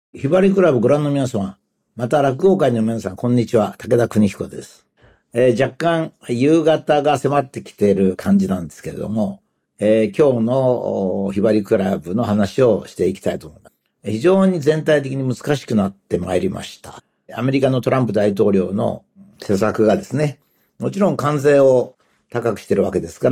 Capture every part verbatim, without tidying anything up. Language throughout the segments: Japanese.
ひばりクラブご覧の皆様、また落語界の皆さん、こんにちは。武田邦彦です。えー、若干夕方が迫ってきている感じなんですけれども、えー、今日のひばりクラブの話をしていきたいと思います。非常に全体的に難しくなってまいりました。アメリカのトランプ大統領の施策がですね、もちろん関税を高くしているわけですから、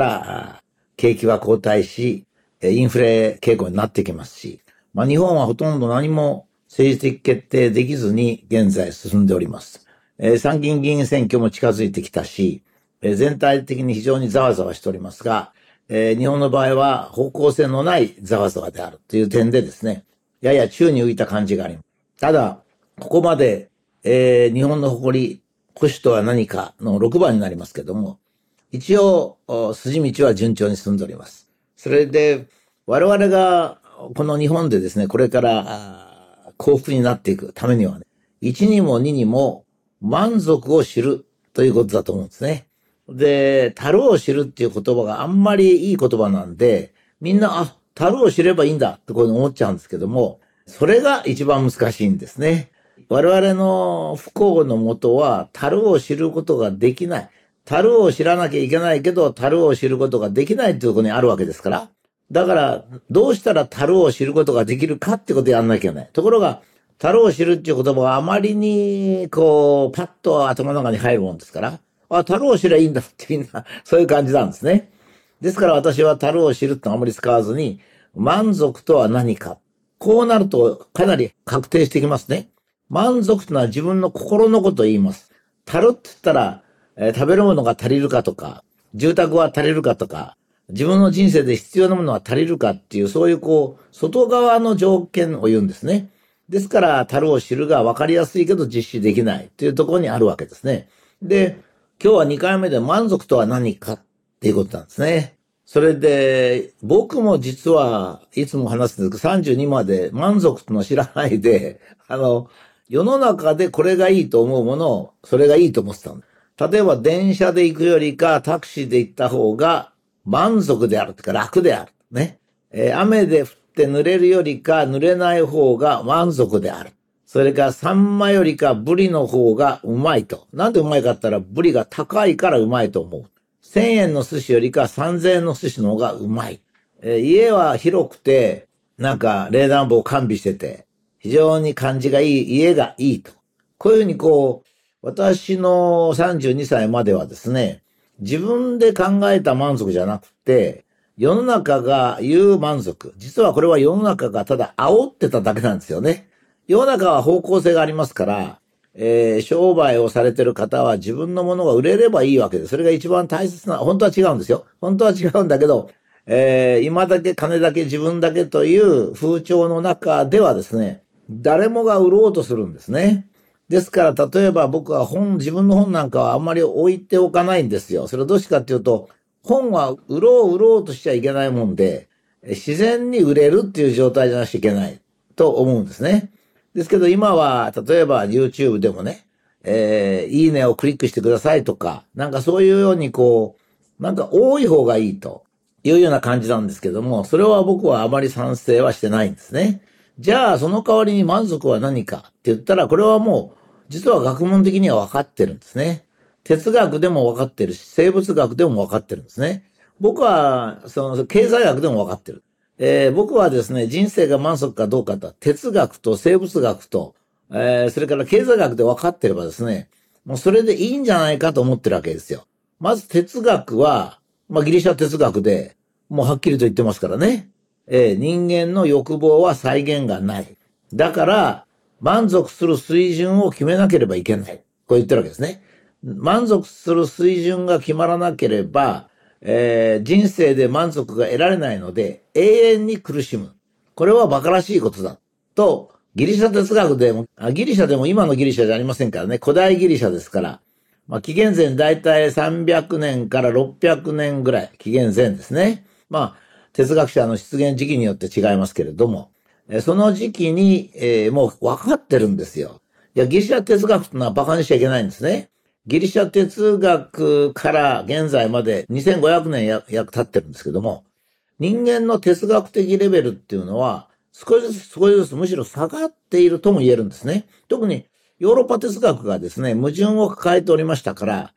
景気は後退し、インフレ傾向になってきますし、まあ、日本はほとんど何も政治的決定できずに現在進んでおります。えー、参議院議員選挙も近づいてきたし、えー、全体的に非常にざわざわしておりますが、えー、日本の場合は方向性のないざわざわであるという点でですね、やや宙に浮いた感じがあります。ただ、ここまで、えー、日本の誇り、保守とは何かのろくばんになりますけども、一応、筋道は順調に進んでおります。それで、我々がこの日本でですね、これから幸福になっていくためにはね、いちにもににも満足を知るということだと思うんですね。で、樽を知るっていう言葉があんまりいい言葉なんで、みんな、あ、樽を知ればいいんだってこういうの思っちゃうんですけども、それが一番難しいんですね。我々の不幸のもとは、樽を知ることができない。樽を知らなきゃいけないけど、樽を知ることができないというところにあるわけですから。だから、どうしたら樽を知ることができるかってことをやんなきゃいけない。ところが、樽を知るっていう言葉があまりに、こう、パッと頭の中に入るもんですから、あ、樽を知ればいいんだってみんな、そういう感じなんですね。ですから私は樽を知るってのをあまり使わずに、満足とは何か。こうなるとかなり確定してきますね。満足というのは自分の心のことを言います。樽って言ったら、えー、食べるものが足りるかとか、住宅は足りるかとか、自分の人生で必要なものは足りるかっていう、そういうこう、外側の条件を言うんですね。ですから、樽を知るが分かりやすいけど実施できないというところにあるわけですね。で、今日はにかいめで満足とは何かっていうことなんですね。それで、僕も実はいつも話すんですけど、さんじゅうにまで満足との知らないで、あの、世の中でこれがいいと思うものを、それがいいと思ってたんです。例えば電車で行くよりかタクシーで行った方が満足であるというか楽である。ね。えー、雨で降って濡れるよりか濡れない方が満足である。それからサンマよりかブリの方がうまいと。なんでうまいかって言ったらブリが高いからうまいと思う。せんえんの寿司よりかさんぜんえんの寿司の方がうまい。えー、家は広くて、なんか冷暖房完備してて、非常に感じがいい、家がいいと。こういうふうにこう、私のさんじゅうにさいまではですね、自分で考えた満足じゃなくて、世の中が言う満足。実はこれは世の中がただ煽ってただけなんですよね。世の中は方向性がありますから、えー、商売をされてる方は自分のものが売れればいいわけです。それが一番大切な、本当は違うんですよ。本当は違うんだけど、えー、今だけ金だけ自分だけという風潮の中ではですね、誰もが売ろうとするんですね。ですから、例えば僕は本、自分の本なんかはあんまり置いておかないんですよ。それはどうしてかっていうと、本は売ろう売ろうとしちゃいけないもんで、自然に売れるっていう状態じゃなくちゃいけないと思うんですね。ですけど今は、例えば YouTube でもね、えー、いいねをクリックしてくださいとか、なんかそういうようにこう、なんか多い方がいいというような感じなんですけども、それは僕はあまり賛成はしてないんですね。じゃあ、その代わりに満足は何かって言ったら、これはもう、実は学問的には分かってるんですね。哲学でも分かってるし、生物学でも分かってるんですね。僕は、その、経済学でも分かってる。えー、僕はですね、人生が満足かどうかと、哲学と生物学と、えー、それから経済学で分かってればですね、もうそれでいいんじゃないかと思ってるわけですよ。まず哲学は、まあギリシャ哲学で、もうはっきりと言ってますからね。えー、人間の欲望は際限がない。だから、満足する水準を決めなければいけない。こう言ってるわけですね。満足する水準が決まらなければ、えー、人生で満足が得られないので、永遠に苦しむ。これは馬鹿らしいことだ。と、ギリシャ哲学でも、ギリシャでも今のギリシャじゃありませんからね、古代ギリシャですから、まあ、紀元前だいたいさんびゃくねんからろっぴゃくねんぐらい、紀元前ですね。まあ、哲学者の出現時期によって違いますけれども、その時期に、えー、もう分かってるんですよ。いや、ギリシャ哲学というのは馬鹿にしちゃいけないんですね。ギリシャ哲学から現在までにせんごひゃくねん約経ってるんですけども、人間の哲学的レベルっていうのは、 少しずつ少しずつむしろ下がっているとも言えるんですね。特にヨーロッパ哲学がですね、矛盾を抱えておりましたから、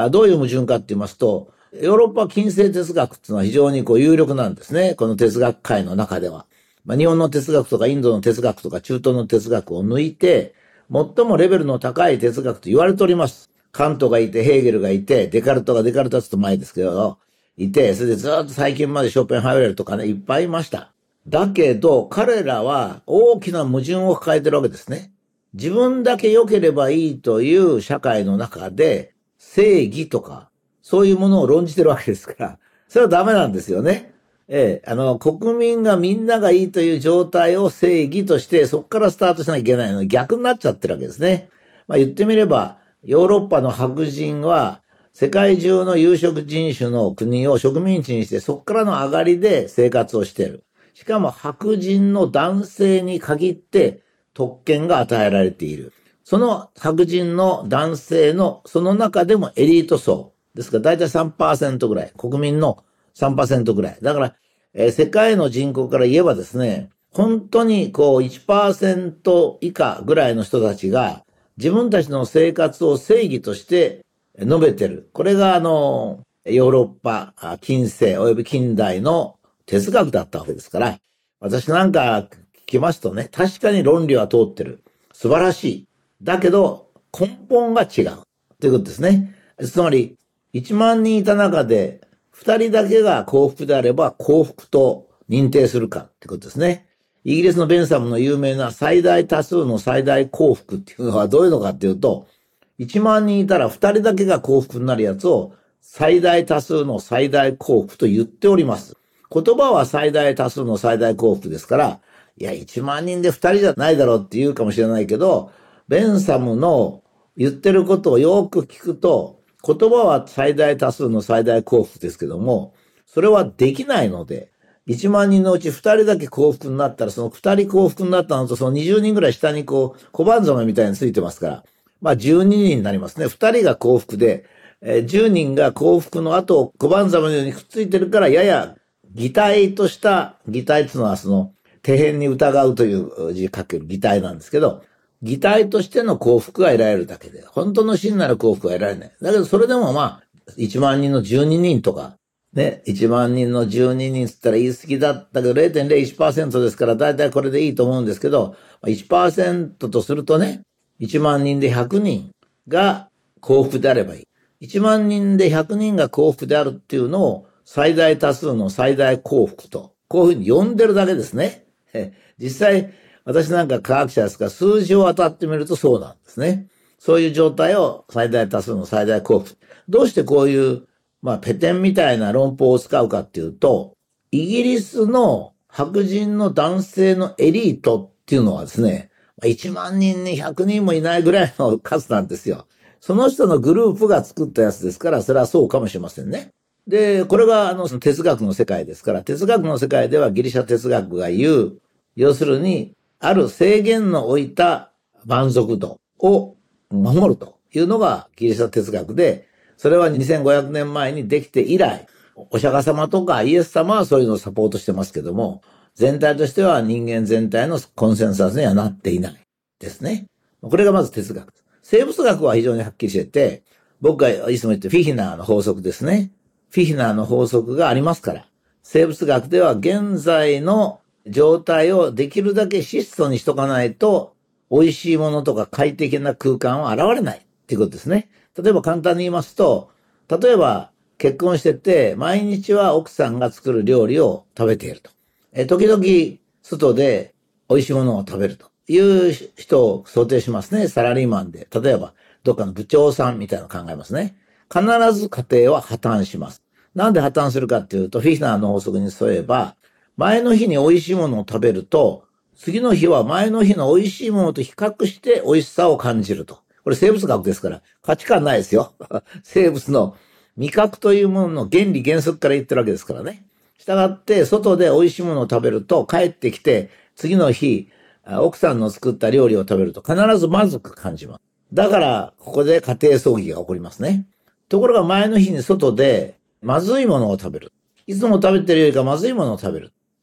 どういう矛盾かって言いますと、ヨーロッパ近世哲学っていうのは非常にこう有力なんですね。この哲学界の中では。まあ、日本の哲学とかインドの哲学とか中東の哲学を抜いて、最もレベルの高い哲学と言われております。カントがいて、ヘーゲルがいて、デカルトがデカルトはちょっと前ですけど、いて、それでずっと最近までショーペンハイエルとかね、いっぱいいました。だけど、彼らは大きな矛盾を抱えてるわけですね。自分だけ良ければいいという社会の中で、正義とか、そういうものを論じてるわけですから、それはダメなんですよね。ええ、あの、国民がみんながいいという状態を正義として、そこからスタートしなきゃいけないのに逆になっちゃってるわけですね。まあ言ってみれば、ヨーロッパの白人は、世界中の有色人種の国を植民地にして、そこからの上がりで生活をしている。しかも白人の男性に限って特権が与えられている。その白人の男性の、その中でもエリート層。ですから大体 さんパーセント ぐらい。国民の さんパーセント ぐらい。だから、えー、世界の人口から言えばですね、本当にこう いちパーセント 以下ぐらいの人たちが自分たちの生活を正義として述べてる。これがあの、ヨーロッパ、近世及び近代の哲学だったわけですから、私なんか聞きますとね、確かに論理は通ってる。素晴らしい。だけど、根本が違う。ということですね。つまり、いちまんにんいた中で、ふたりだけが幸福であれば幸福と認定するかってことですね。イギリスのベンサムの有名な最大多数の最大幸福っていうのはどういうのかっていうと、いちまんにんいたらふたりだけが幸福になるやつを最大多数の最大幸福と言っております。言葉は最大多数の最大幸福ですから、いや、いちまんにんでふたりじゃないだろうって言うかもしれないけど、ベンサムの言ってることをよく聞くと、言葉は最大多数の最大幸福ですけども、それはできないので、いちまんにんのうちふたりだけ幸福になったら、そのふたり幸福になったのと、そのにじゅうにんぐらい下にこう、小判ざめみたいについてますから、まあじゅうににんになりますね。ふたりが幸福で、えー、じゅうにんが幸福の後、小判ざめのようにくっついてるから、やや擬態とした、擬態っていうのはその、底辺に疑うという字書ける擬態なんですけど、擬態としての幸福が得られるだけで、本当の真なる幸福は得られない。だけどそれでもまあ、いちまんにんのじゅうににんとか、ね、いちまんにんのじゅうににんつったら言い過ぎだったけど れいてんぜろいちパーセント ですからだいたいこれでいいと思うんですけど、いちパーセント とするとね、いちまんにんでひゃくにんが幸福であればいい。いちまんにんでひゃくにんが幸福であるっていうのを最大多数の最大幸福と、こういうふうに呼んでるだけですね。実際、私なんか科学者ですから数字を当たってみるとそうなんですね。そういう状態を最大多数の最大幸福。どうしてこういう、まあ、ペテンみたいな論法を使うかっていうと、イギリスの白人の男性のエリートっていうのはですね、いちまんにんにひゃくにんもいないぐらいの数なんですよ。その人のグループが作ったやつですから、それはそうかもしれませんね。で、これがあの哲学の世界ですから、哲学の世界ではギリシャ哲学が言う、要するに、ある制限の置いた満足度を守るというのがギリシャ哲学で、それはにせんごひゃくねんまえにできて以来、お釈迦様とかイエス様はそういうのをサポートしてますけども、全体としては人間全体のコンセンサスにはなっていないですね。これがまず哲学。生物学は非常にはっきりしてて、僕がいつも言ってフィヒナーの法則ですね。フィヒナーの法則がありますから、生物学では現在の状態をできるだけ質素にしとかないと、美味しいものとか快適な空間は現れないっていうことですね。例えば簡単に言いますと、例えば結婚してて、毎日は奥さんが作る料理を食べていると。え、時々外で美味しいものを食べるという人を想定しますね。サラリーマンで。例えば、どっかの部長さんみたいなのを考えますね。必ず家庭は破綻します。なんで破綻するかっていうと、フィヒナーの法則に沿えば、前の日に美味しいものを食べると、次の日は前の日の美味しいものと比較して美味しさを感じると。これ生物学ですから、価値観ないですよ。生物の味覚というものの原理原則から言ってるわけですからね。したがって、外で美味しいものを食べると、帰ってきて、次の日、奥さんの作った料理を食べると必ずまずく感じます。だから、ここで家庭葬儀が起こりますね。ところが前の日に外でまずいものを食べる。いつも食べてるよりかまずいものを食べる。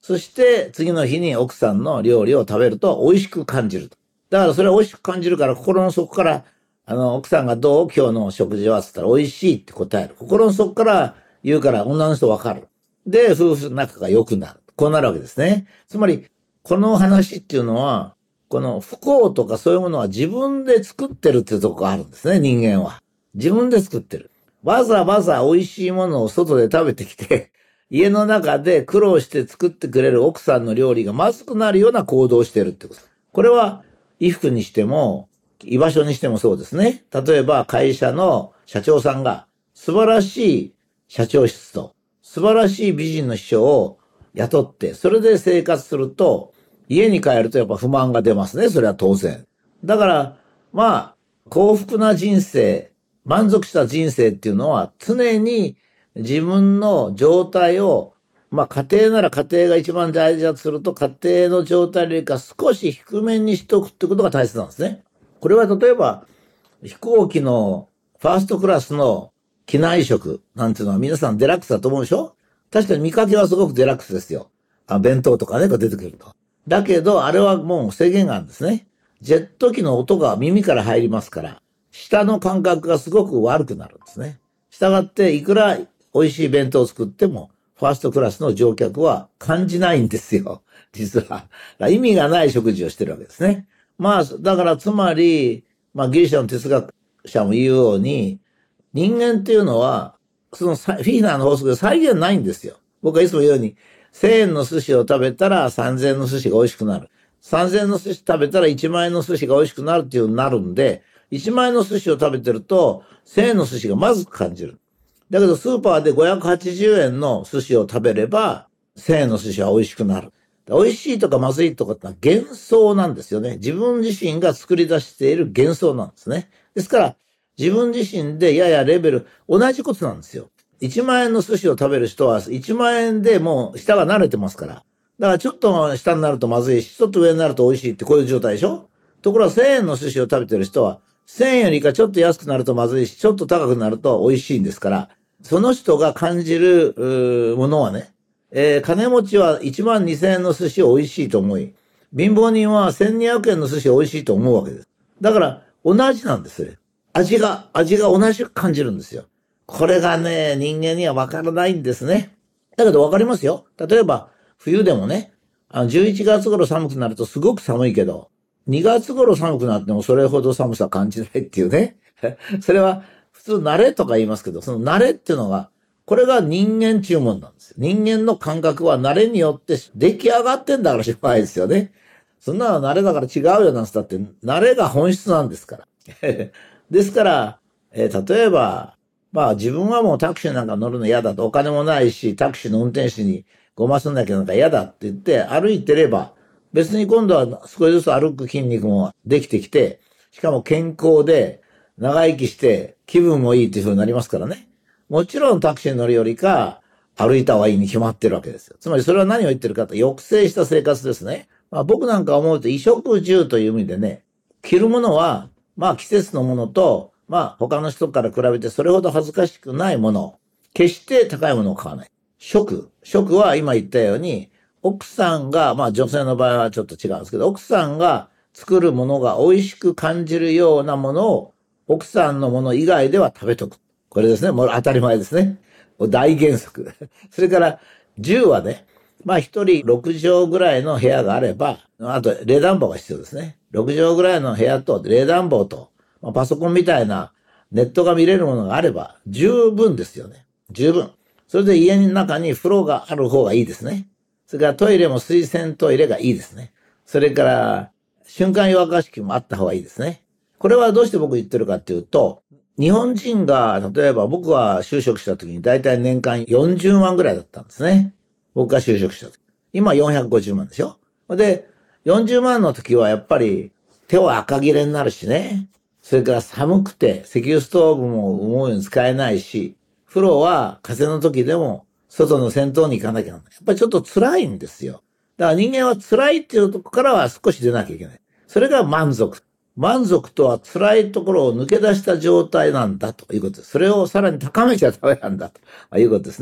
そして次の日に奥さんの料理を食べると美味しく感じると。だからそれは美味しく感じるから心の底から、あの、奥さんがどう今日の食事はって言ったら美味しいって答える。心の底から言うから女の人わかる。で、夫婦仲が良くなる。こうなるわけですね。つまり、この話っていうのは、この不幸とかそういうものは自分で作ってるっていうところがあるんですね、人間は。自分で作ってる。わざわざ美味しいものを外で食べてきて、家の中で苦労して作ってくれる奥さんの料理がまずくなるような行動をしてるってこと。これは衣服にしても、居場所にしてもそうですね。例えば会社の社長さんが素晴らしい社長室と素晴らしい美人の秘書を雇って、それで生活すると、家に帰るとやっぱ不満が出ますね。それは当然。だから、まあ、幸福な人生、満足した人生っていうのは常に自分の状態を、まあ家庭なら家庭が一番大事だとすると、家庭の状態よりか少し低めにしておくってことが大切なんですね。これは例えば、飛行機のファーストクラスの機内食なんていうのは皆さんデラックスだと思うでしょ？確かに見かけはすごくデラックスですよ。あ、弁当とかね、が出てくると。だけど、あれはもう制限があるんですね。ジェット機の音が耳から入りますから、舌の感覚がすごく悪くなるんですね。したがって、いくら美味しい弁当を作っても、ファーストクラスの乗客は感じないんですよ。実は。意味がない食事をしてるわけですね。まあ、だからつまり、まあギリシャの哲学者も言うように、人間っていうのは、そのフィーナーの法則で再現ないんですよ。僕はいつも言うように、せんえんの寿司を食べたらさんぜんえんの寿司が美味しくなる。さんぜんえんの寿司食べたらいちまんえんの寿司が美味しくなるっていうようになるんで、いちまんえんの寿司を食べてると、せんえんの寿司がまずく感じる。だけどスーパーでごひゃくはちじゅうえんの寿司を食べれば、せんえんの寿司は美味しくなる。美味しいとかまずいとかってのは幻想なんですよね。自分自身が作り出している幻想なんですね。ですから、自分自身でややレベル、同じことなんですよ。いちまんえんの寿司を食べる人はいちまんえんでもう舌が慣れてますから。だからちょっと下になるとまずいし、ちょっと上になると美味しいってこういう状態でしょ？ところがせんえんの寿司を食べてる人は、せんえんよりかちょっと安くなるとまずいし、ちょっと高くなると美味しいんですから、その人が感じるものはね、えー、金持ちはいちまんにせんえんの寿司を美味しいと思い、貧乏人はせんにひゃくえんの寿司を美味しいと思うわけです。だから同じなんですよ。味が、味が同じく感じるんですよ。これがね、人間にはわからないんですね。だけどわかりますよ。例えば、冬でもね、あのじゅういちがつ頃寒くなるとすごく寒いけど、にがつ頃寒くなってもそれほど寒さ感じないっていうね。それは普通慣れとか言いますけど、その慣れっていうのが、これが人間注文なんですよ。人間の感覚は慣れによって出来上がってんだからしょうがないですよね。そんなの慣れだから違うよなんつったって、慣れが本質なんですから。ですから、えー、例えば、まあ自分はもうタクシーなんか乗るの嫌だと、お金もないし、タクシーの運転手にごますんなきゃなんか嫌だって言って歩いてれば、別に今度は少しずつ歩く筋肉もできてきて、しかも健康で長生きして気分もいいっていう風になりますからね。もちろんタクシーに乗るよりか歩いた方がいいに決まってるわけですよ。つまりそれは何を言ってるかと、抑制した生活ですね。まあ僕なんか思うと衣食住という意味でね、着るものはまあ季節のものと、まあ他の人から比べてそれほど恥ずかしくないもの、決して高いものを買わない。食。食は今言ったように、奥さんが、まあ女性の場合はちょっと違うんですけど、奥さんが作るものが美味しく感じるようなものを、奥さんのもの以外では食べとく。これですね。もう当たり前ですね。大原則。それから、銃はね、まあ一人ろくじょうぐらいの部屋があれば、あと冷暖房が必要ですね。ろくじょうぐらいの部屋と冷暖房と、まあ、パソコンみたいなネットが見れるものがあれば十分ですよね。十分。それで家の中に風呂がある方がいいですね。それからトイレも水洗トイレがいいですね。それから瞬間湯沸かし器もあった方がいいですね。これはどうして僕言ってるかっていうと、日本人が例えば僕は就職した時にだいたい年間よんじゅうまんぐらいだったんですね。僕が就職した時。今よんひゃくごじゅうまんでしょ。で、よんじゅうまんの時はやっぱり手は赤切れになるしね。それから寒くて石油ストーブも思うように使えないし、風呂は風の時でも外の銭湯に行かなきゃならない。やっぱりちょっと辛いんですよ。だから人間は辛いっていうところからは少し出なきゃいけない。それが満足。満足とは辛いところを抜け出した状態なんだということです。それをさらに高めちゃダメなんだということですね。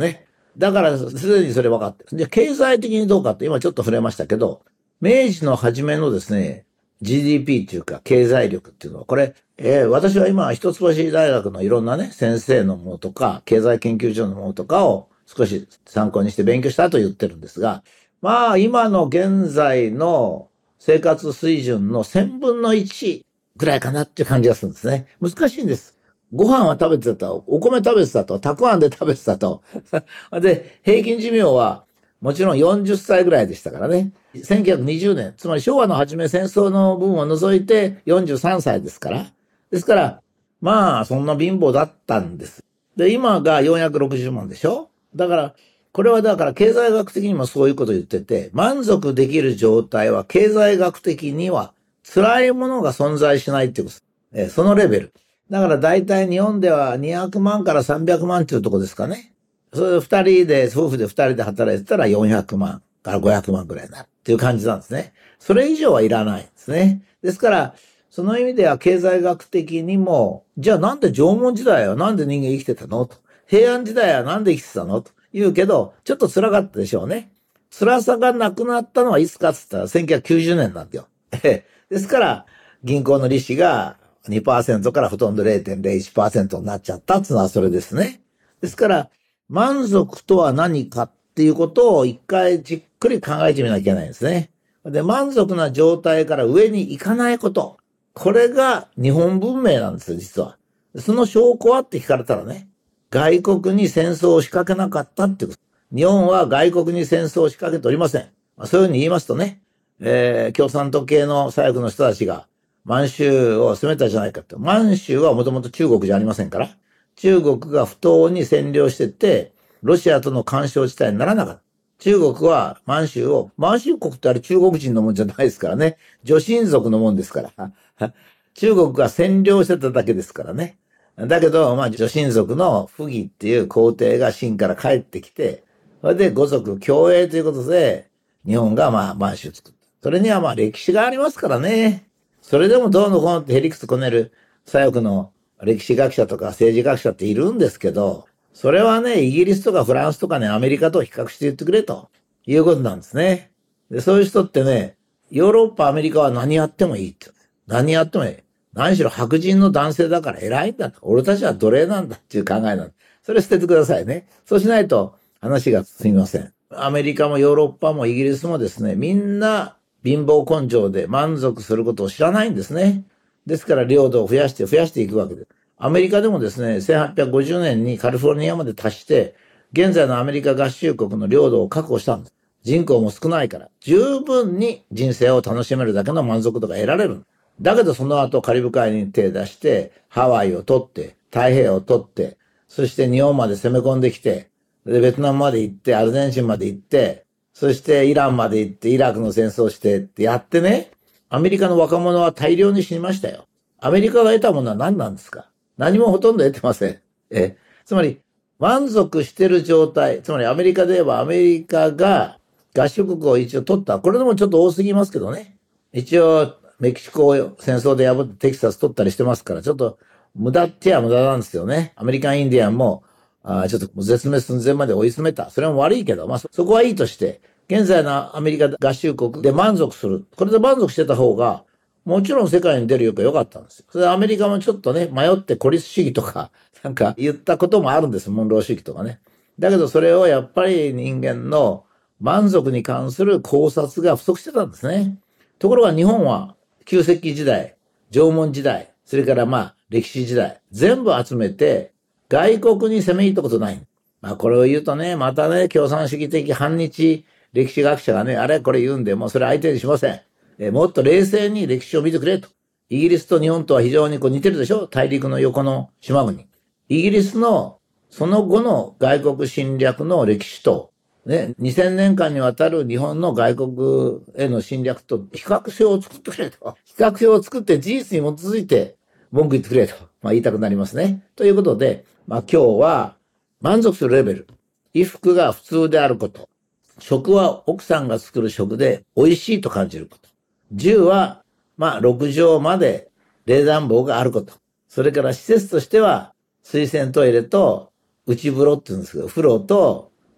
だから、すでにそれ分かってる。で、経済的にどうかって、今ちょっと触れましたけど、明治の初めのですね、ジーディーピー っていうか、経済力っていうのは、これ、えー、私は今、一橋大学のいろんなね、先生のものとか、経済研究所のものとかを少し参考にして勉強したと言ってるんですが、まあ、今の現在の生活水準の千分の一ぐらいかなっていう感じがするんですね。難しいんです。ご飯は食べてたと、お米食べてたと、たくあんで食べてたと。で、平均寿命はもちろんよんじゅっさいぐらいでしたからね。せんきゅうひゃくにじゅうねん、つまり昭和の初め戦争の分を除いてよんじゅうさんさいですから。ですから、まあ、そんな貧乏だったんです。で、今がよんひゃくろくじゅうまんでしょ？だから、これはだから経済学的にもそういうことを言ってて、満足できる状態は経済学的には辛いものが存在しないっていうことです。えー、そのレベル。だから大体日本ではにひゃくまんからさんびゃくまんっていうとこですかね。それで二人で、夫婦で二人で働いてたらよんひゃくまんからごひゃくまんぐらいになるっていう感じなんですね。それ以上はいらないんですね。ですから、その意味では経済学的にも、じゃあなんで縄文時代はなんで人間生きてたのと。平安時代はなんで生きてたのと言うけど、ちょっと辛かったでしょうね。辛さがなくなったのはいつかって言ったらせんきゅうひゃくきゅうじゅうねんなんですよ。ですから、銀行の利子がにパーセントからほとんど れいてんぜろいちパーセント になっちゃったっていうのはそれですね。ですから、満足とは何かっていうことを一回じっくり考えてみなきゃいけないんですね。で、満足な状態から上に行かないこと。これが日本文明なんですよ、実は。その証拠はって聞かれたらね、外国に戦争を仕掛けなかったっていうこと。日本は外国に戦争を仕掛けておりません。そういうふうに言いますとね、えー、共産党系の左翼の人たちが満州を攻めたじゃないかって。満州はもともと中国じゃありませんから、中国が不当に占領してて、ロシアとの干渉地帯にならなかった。中国は満州を、満州国ってあれ中国人のもんじゃないですからね。女神族のもんですから。中国が占領してただけですからね。だけど、まあ、女神族の溥儀っていう皇帝が秦から帰ってきて、それで五族共栄ということで、日本がまあ満州作った。それにはまあ歴史がありますからね。それでもどうのこうのってへりくつこねる左翼の歴史学者とか政治学者っているんですけど、それはね、イギリスとかフランスとかね、アメリカと比較して言ってくれということなんですね。で、そういう人ってね、ヨーロッパ、アメリカは何やってもいいって。何やってもいい。何しろ白人の男性だから偉いんだと。俺たちは奴隷なんだっていう考えなんだ。それ捨ててくださいね。そうしないと話が進みません。アメリカもヨーロッパもイギリスもですね、みんな貧乏根性で満足することを知らないんですね。ですから領土を増やして増やしていくわけです。アメリカでもですね、せんはっぴゃくごじゅうねんにカリフォルニアまで達して、現在のアメリカ合衆国の領土を確保したんです。人口も少ないから、十分に人生を楽しめるだけの満足度が得られる。だけどその後カリブ海に手出して、ハワイを取って、太平洋を取って、そして日本まで攻め込んできて、で、ベトナムまで行って、アルゼンチンまで行って、そしてイランまで行って、イラクの戦争をしてってやってね、アメリカの若者は大量に死にましたよ。アメリカが得たものは何なんですか？何もほとんど得てません。え、つまり、満足してる状態、つまりアメリカで言えばアメリカが合衆国を一応取った。これでもちょっと多すぎますけどね。一応、メキシコを戦争で破ってテキサス取ったりしてますから、ちょっと無駄っちゃ無駄なんですよね。アメリカンインディアンも、あちょっと絶滅寸前まで追い詰めた。それも悪いけど、まあそ、そこはいいとして、現在のアメリカ合衆国で満足する。これで満足してた方が、もちろん世界に出るより良かったんですよ。それでアメリカもちょっとね、迷って孤立主義とか、なんか言ったこともあるんです。モンロー主義とかね。だけどそれをやっぱり人間の満足に関する考察が不足してたんですね。ところが日本は旧石器時代、縄文時代、それからまあ歴史時代、全部集めて外国に攻め入ったことない。まあこれを言うとね、またね、共産主義的反日歴史学者がね、あれこれ言うんで、もうそれ相手にしません。えもっと冷静に歴史を見てくれと。イギリスと日本とは非常にこう似てるでしょ？大陸の横の島国。イギリスのその後の外国侵略の歴史と、ね、にせんねんかんにわたる日本の外国への侵略と比較表を作ってくれと。比較表を作って事実に基づいて文句言ってくれと。まあ言いたくなりますね。ということで、まあ今日は満足するレベル。衣服が普通であること。食は奥さんが作る食で美味しいと感じること。銃は、まあ、ろくじょうまで冷暖房があること。それから施設としては、水洗トイレと内風呂って言うんですけど、風呂と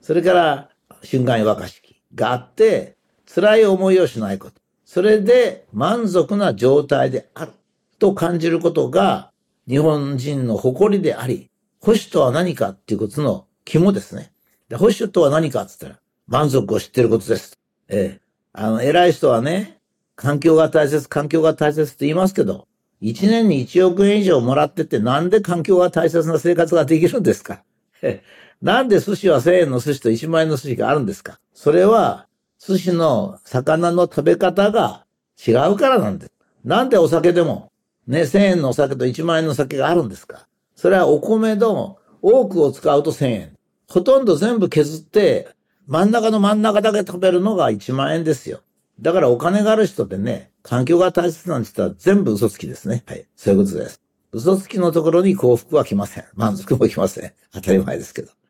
それから、瞬間若しきがあって、辛い思いをしないこと。それで満足な状態であると感じることが、日本人の誇りであり、保守とは何かっていうことの肝ですね。で保守とは何かって言ったら、満足を知っていることです。ええ。あの、偉い人はね、環境が大切、環境が大切って言いますけど、一年にいちおくえん以上もらってて、なんで環境が大切な生活ができるんですか？なんで寿司はせんえんの寿司といちまんえんの寿司があるんですか？それは、寿司の魚の食べ方が違うからなんです。なんでお酒でも、ね、せんえんのお酒といちまんえんの酒があるんですか？それはお米の多くを使うとせんえん。ほとんど全部削って、真ん中の真ん中だけ食べるのがいちまんえんですよ。だからお金がある人でね、環境が大切なんて言ったら全部嘘つきですね。はい。そういうことです。嘘つきのところに幸福は来ません。満足も来ません。当たり前ですけど。